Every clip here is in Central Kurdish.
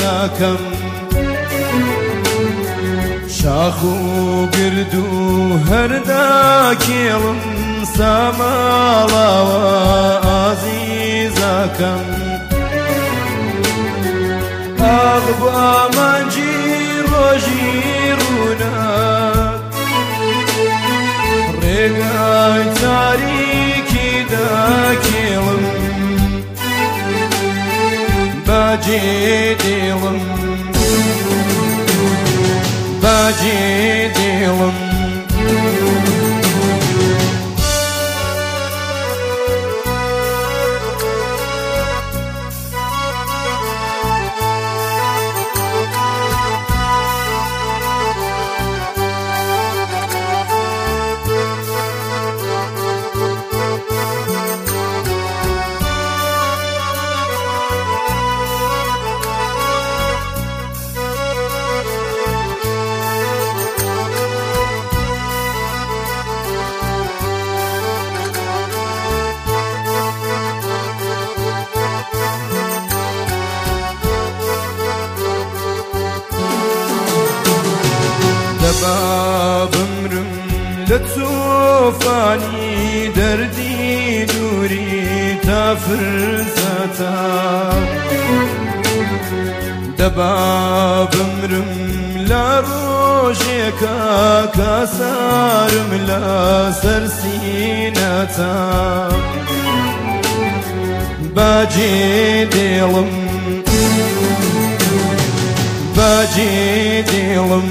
عزیزەکەم شاخ و گرد و هەرداکێڵم ساماڵاوە عزیزەکەم ئاغ بۆ ئامانجی ڕۆژی ڕووناک ڕێگای تاریکی داکێڵم باجێ دێڵم باجێ دێڵم دەبا بمرم لە تۆفانی دەردی دووری تا فرسەتە دەبا بمرم لە ڕۆژێکە کە سارم لە سەر سینەتە باجێ دێڵم باجێ دێڵم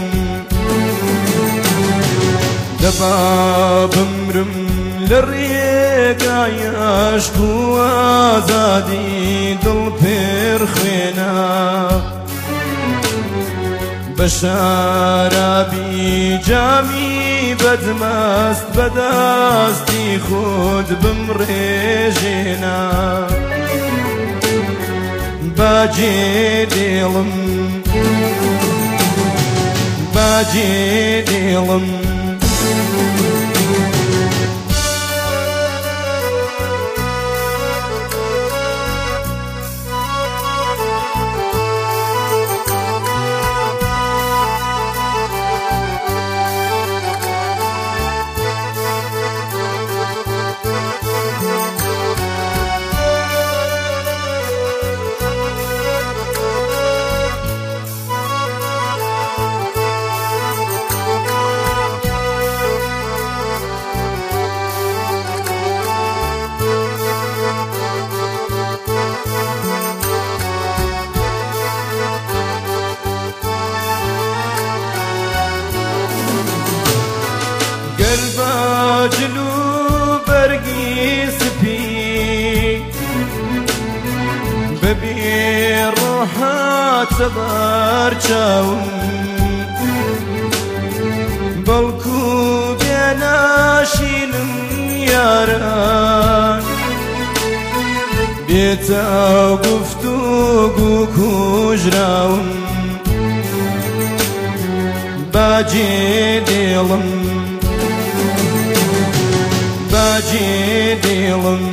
دەبا بمرم لە ڕێگای عەشق و ئازادی دڵ پێر خوێنە بە شارابی جامی بەدمەست بەدەستی خۆت بمڕێژێنە باجێ دێڵم باجێ دێڵم باجل و بەرگی سپی بەبێ ڕۆحاتە بەرچاوم بەڵکو بێناشینم یاران بێتە گوفتوگو کوژراوم باجێ دێڵم باجێ دێڵم